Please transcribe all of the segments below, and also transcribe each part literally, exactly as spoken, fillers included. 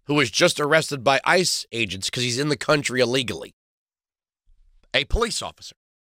who was just arrested by ICE agents because he's in the country illegally. A police officer.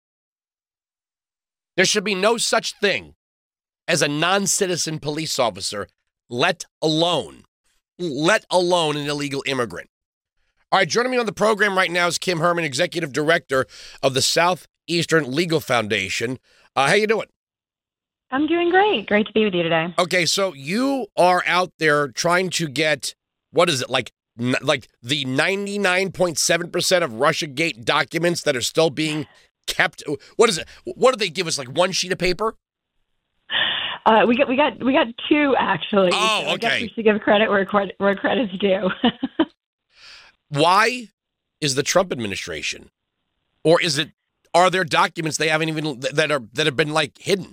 There should be no such thing as a non-citizen police officer, let alone, let alone an illegal immigrant. All right, joining me on the program right now is Kim Herman, Executive Director of the Southeastern Legal Foundation. Uh, how you doing? I'm doing great. Great to be with you today. Okay, so you are out there trying to get, what is it, like like the ninety-nine point seven percent of Russiagate documents that are still being kept? What is it? What do they give us, like one sheet of paper? Uh, we got we got we got two actually. Oh, so I guess okay. we should give credit where credit where credit's due. Why is the Trump administration, or is it, are there documents they haven't even, that are, that have been like hidden?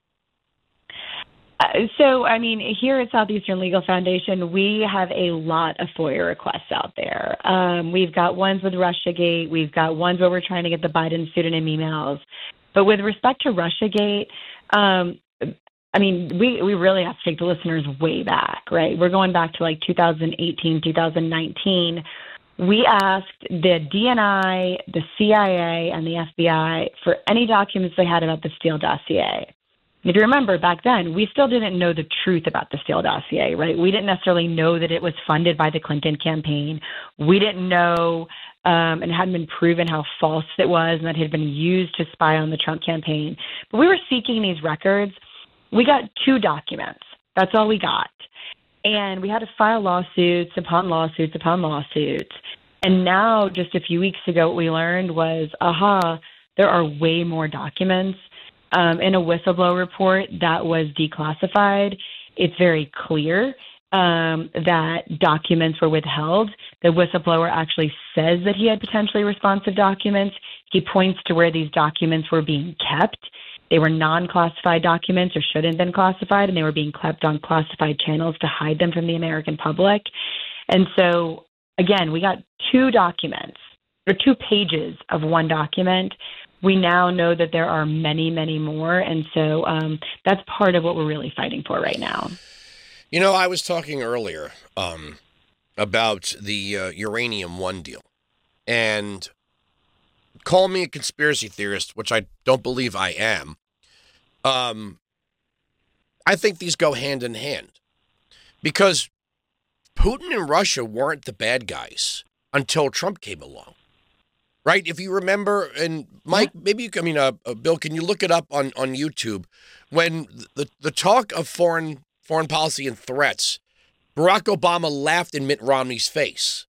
Uh, so, I mean, here at Southeastern Legal Foundation, we have a lot of FOIA requests out there. Um, we've got ones with Russiagate. We've got ones where we're trying to get the Biden pseudonym emails. But with respect to Russiagate, um, I mean, we, we really have to take the listeners way back, right? We're going back to like two thousand eighteen, two thousand nineteen. We asked the D N I, the C I A, and the F B I for any documents they had about the Steele dossier. If you remember, back then, we still didn't know the truth about the Steele dossier, right? We didn't necessarily know that it was funded by the Clinton campaign. We didn't know um, and hadn't been proven how false it was and that it had been used to spy on the Trump campaign. But we were seeking these records. We got two documents. That's all we got. And we had to file lawsuits upon lawsuits upon lawsuits. And now, just a few weeks ago, what we learned was, aha, there are way more documents. Um, in a whistleblower report that was declassified, it's very clear um, that documents were withheld. The whistleblower actually says that he had potentially responsive documents. He points to where these documents were being kept. They were non-classified documents or shouldn't have been classified, and they were being kept on classified channels to hide them from the American public. And so, again, we got two documents, or two pages of one document. We now know that there are many, many more. And so um, that's part of what we're really fighting for right now. You know, I was talking earlier um, about the uh, Uranium One deal. And call me a conspiracy theorist, which I don't believe I am. Um, I think these go hand in hand. Because Putin and Russia weren't the bad guys until Trump came along. Right? If you remember, and Mike, yeah. maybe you can, I mean, uh, uh, Bill, can you look it up on, on YouTube? When the, the talk of foreign foreign policy and threats, Barack Obama laughed in Mitt Romney's face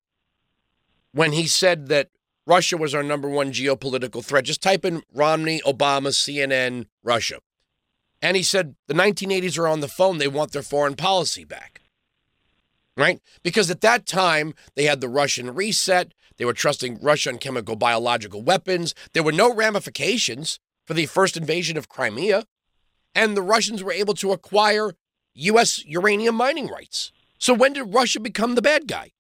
when he said that Russia was our number one geopolitical threat. Just type in Romney, Obama, C N N, Russia. And he said the nineteen eighties are on the phone. They want their foreign policy back. Right? Because at that time, they had the Russian reset. They were trusting Russia on chemical biological weapons. There were no ramifications for the first invasion of Crimea. And the Russians were able to acquire U S uranium mining rights. So when did Russia become the bad guy?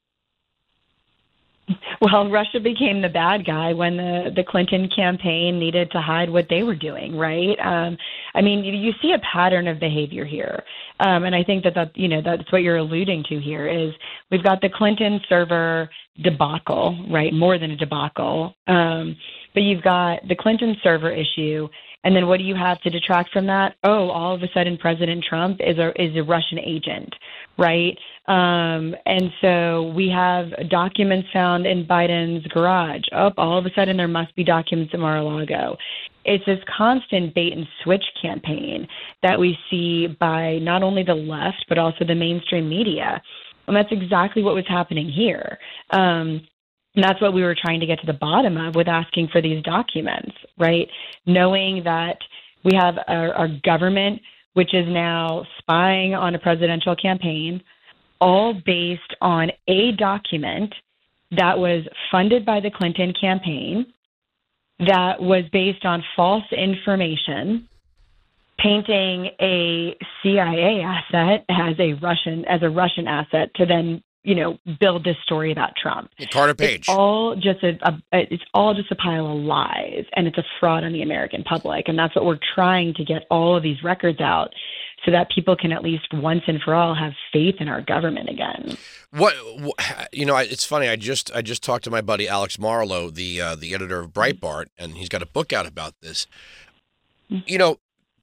Well, Russia became the bad guy when the, the Clinton campaign needed to hide what they were doing, right? Um, I mean, you, you see a pattern of behavior here. Um, and I think that, that, you know, that's what you're alluding to here is we've got the Clinton server debacle, right? More than a debacle. Um, but you've got the Clinton server issue. And then what do you have to detract from that? Oh, all of a sudden President Trump is a is a Russian agent, right? Um, and so we have documents found in Biden's garage. Oh, all of a sudden there must be documents at Mar-a-Lago. It's this constant bait and switch campaign that we see by not only the left, but also the mainstream media. And that's exactly what was happening here. Um, And that's what we were trying to get to the bottom of with asking for these documents, right? Knowing that we have our, our government, which is now spying on a presidential campaign, all based on a document that was funded by the Clinton campaign, that was based on false information, painting a C I A asset as a Russian as a Russian asset to then, you know, build this story about Trump. Carter Page. It's all just a, a it's all just a pile of lies, and it's a fraud on the American public. And that's what we're trying to get all of these records out so that people can at least once and for all have faith in our government again. What, you know, it's funny. I just I just talked to my buddy Alex Marlowe, the uh, the editor of Breitbart, and he's got a book out about this. You know,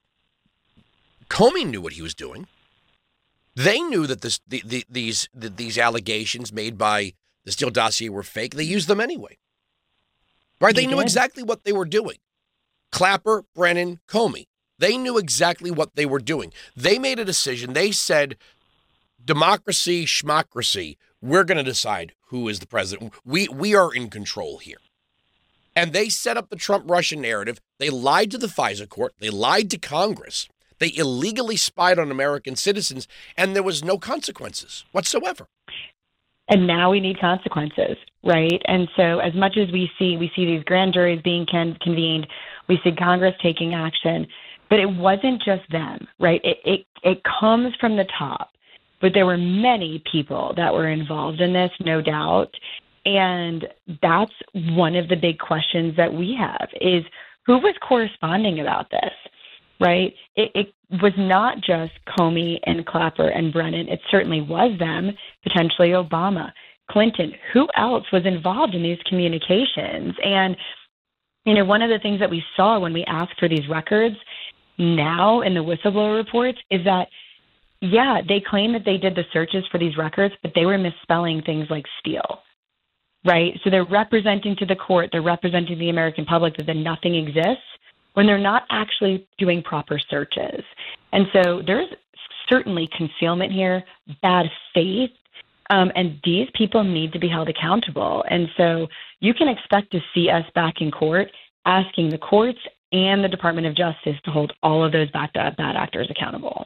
Comey knew what he was doing. They knew that this the, the, these the, these allegations made by the Steele dossier were fake. They used them anyway. Right? They, they knew exactly what they were doing. Clapper, Brennan, Comey. They knew exactly what they were doing. They made a decision. They said, democracy, schmocracy, we're going to decide who is the president. We we are in control here. And they set up the Trump-Russia narrative. They lied to the FISA court. They lied to Congress. They illegally spied on American citizens, and there was no consequences whatsoever. And now we need consequences, right? And so as much as we see, we see these grand juries being con- convened, we see Congress taking action, but it wasn't just them, right? It, it it comes from the top, but there were many people that were involved in this, no doubt. And that's one of the big questions that we have is who was corresponding about this, right? It, it was not just Comey and Clapper and Brennan. It certainly was them, potentially Obama, Clinton. Who else was involved in these communications? And, you know, one of the things that we saw when we asked for these records now in the whistleblower reports is that, yeah, they claim that they did the searches for these records, but they were misspelling things like Steele, right? So they're representing to the court, they're representing the American public that then nothing exists when they're not actually doing proper searches. And so there's certainly concealment here, bad faith, um, and these people need to be held accountable. And so you can expect to see us back in court asking the courts and the Department of Justice to hold all of those bad, bad actors accountable.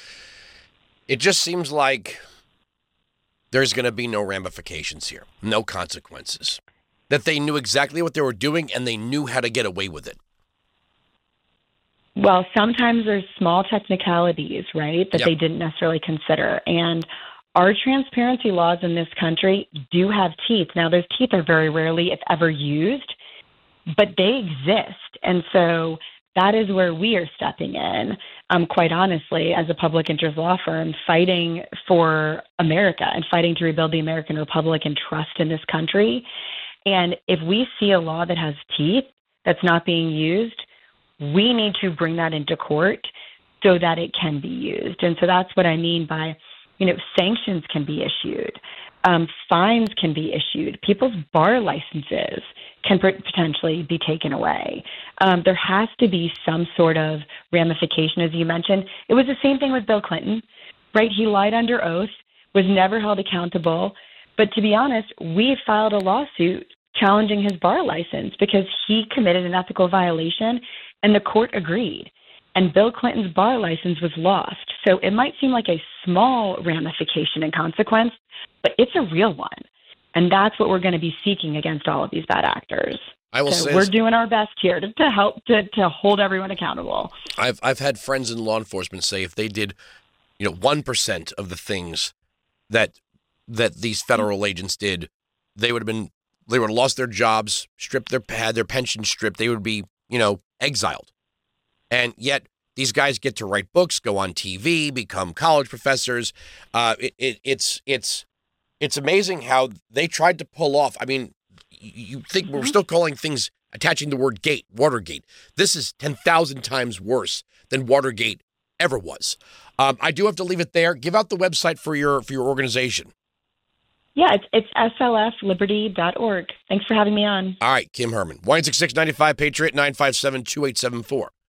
It just seems like there's going to be no ramifications here, no consequences, that they knew exactly what they were doing and they knew how to get away with it. Well, sometimes there's small technicalities, right, that Yep. they didn't necessarily consider. And our transparency laws in this country do have teeth. Now, those teeth are very rarely, if ever, used, but they exist. And so that is where we are stepping in, um, quite honestly, as a public interest law firm, fighting for America and fighting to rebuild the American Republic and trust in this country. And if we see a law that has teeth that's not being used, we need to bring that into court so that it can be used. And so that's what I mean by, you know, sanctions can be issued, um, fines can be issued, people's bar licenses can potentially be taken away. Um, there has to be some sort of ramification, as you mentioned. It was the same thing with Bill Clinton, right? He lied under oath, was never held accountable. But to be honest, we filed a lawsuit challenging his bar license because he committed an ethical violation, and the court agreed. And Bill Clinton's bar license was lost. So it might seem like a small ramification and consequence, but it's a real one. And that's what we're going to be seeking against all of these bad actors. I will so say we're this. doing our best here to, to help to, to hold everyone accountable. I've I've had friends in law enforcement say if they did, you know, one percent of the things that that these federal agents did, they would have been they would have lost their jobs, stripped their had their pension stripped. They would be, you know, exiled. And yet these guys get to write books, go on T V, become college professors. Uh, it, it, it's it's it's amazing how they tried to pull off. I mean, you think we're still calling things attaching the word gate, Watergate. This is ten thousand times worse than Watergate ever was. Um, I do have to leave it there. Give out the website for your for your organization. Yeah, it's, it's S L F liberty dot org. Thanks for having me on. All right, Kim Herman, one eight six six, nine five, Patriot, nine five seven, two eight seven four.